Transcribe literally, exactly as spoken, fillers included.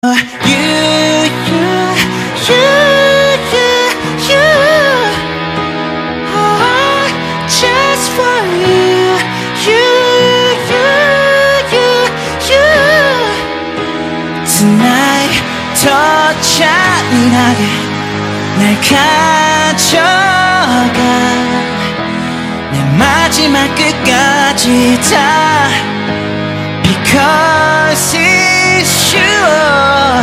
You, you, you, you, you, oh, just for you, you, you, you, you. Tonight 더 잔인하게 날 가져가 내 마지막 끝까지 다 Because it's you